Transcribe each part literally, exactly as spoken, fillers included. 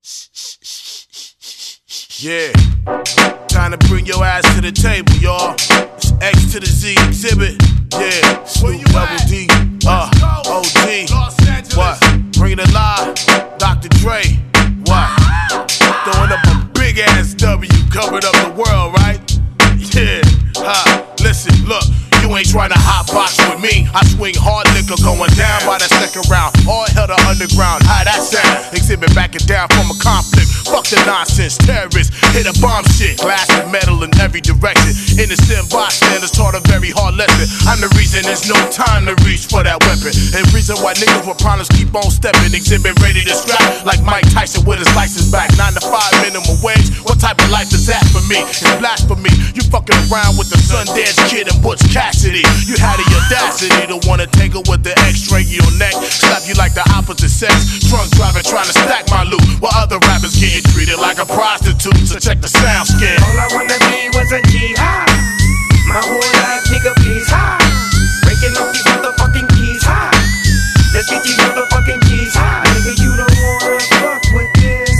Yeah, time to bring your ass to the table, y'all. It's X to the Z exhibit. Yeah, Snoop Double D, uh, O G. What? Bring it alive, Doctor Dre. What? Throwing up a big ass W, covered up the world, right? Yeah, ha. Listen, look. You ain't trying to hot box with me. I swing hard liquor going down by the second round. All hell to underground. How that sound? Exhibit backing down from a conflict. Fuck the nonsense. Terrorists hit a bomb shit. Glass and metal in every direction. Innocent bystanders taught a very hard lesson. I'm the reason there's no time to reach for that weapon. And reason why niggas with problems keep on stepping. Exhibit ready to strap like Mike Tyson with his license back. Nine to five minimum wage. What type of life is that for me? It's blasphemy. You fucking around with the Sundance Kid and Butch Cassidy. You had the audacity to wanna tangle with the X-ray your neck, slap you like the opposite sex. Drunk driving, trying to stack my loot, while other rappers getting treated like a prostitute. So check the sound skin. All I wanna be was a G high. My whole life, nigga, please high. Breaking up these motherfucking keys high. Let's get these motherfucking keys high. Nigga, you don't wanna fuck with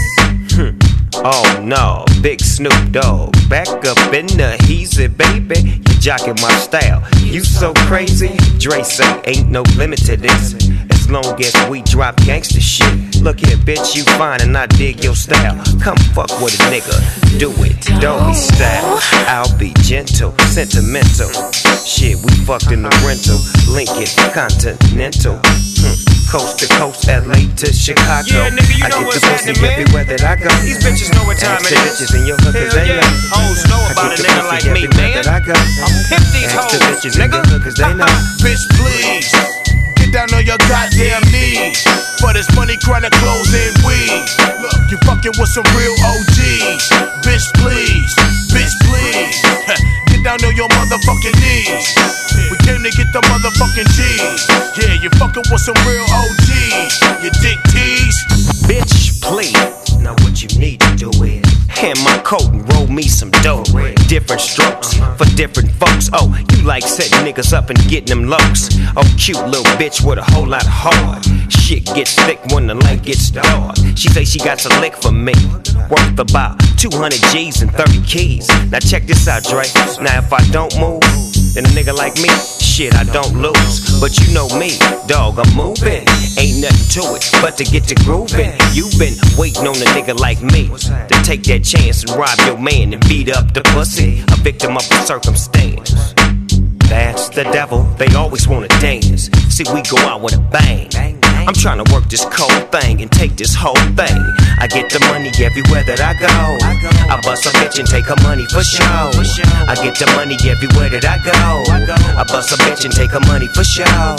this. Oh no, Big Snoop Dogg, back up in the heezy, baby. You jocking my style, you so crazy. Dre say ain't no limit to this, as long as we drop gangsta shit. Look here, bitch, you fine and I dig your style. Come fuck with a nigga, do it, doggy style. I'll be gentle, sentimental. Shit, we fucked in the rental, Lincoln Continental. Hmm. Coast to coast, L A to Chicago. Yeah, nigga, you I know get what's the pussy happening, man. everywhere that I go. These bitches know what time Ask it the is. bitches in your hookers, Hell they yeah. know. Hoes know I about get a the nigga pussy like me, everywhere man. that I go. I'm pimp these Ask the hoes, bitches in nigga. your hookers, they know. Bitch, please, get down on your goddamn knees. For this money, chronic clothes and weed. Look, you fucking with some real O Gs. Bitch, please, bitch, please. Get down on your motherfucking knees. We came to get the motherfucking G's. Yeah, you fucking with some real O Gs. You dick tease. Bitch, please. Now what you need to do is hand my coat and roll me some dough. Different strokes for different folks. Oh, you like setting niggas up and getting them lokes. Oh, cute little bitch with a whole lot of heart. Shit gets thick when the light gets dark. She say she got a lick for me, worth about two hundred G's and thirty keys. Now check this out, Dre. Now if I don't move, then a nigga like me, shit, I don't lose. But you know me, dog, I'm moving. Ain't nothing to it but to get to grooving. You been waiting on a nigga like me to take that chance and rob your man and beat up the pussy, a victim of the circumstance. That's the devil, they always wanna dance. See, we go out with a bang. I'm trying to work this cold thing and take this whole thing. I get the money everywhere that I go. I bust a bitch and take her money for show. I get the money everywhere that I go. I bust a bitch and take her money for show.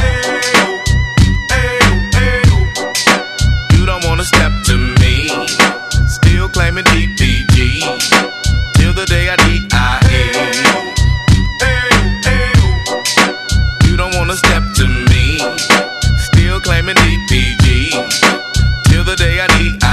You don't wanna step to me, still claiming D P G, till the day I D I A. You don't wanna step to me, still claiming D P G, till the day I D I A.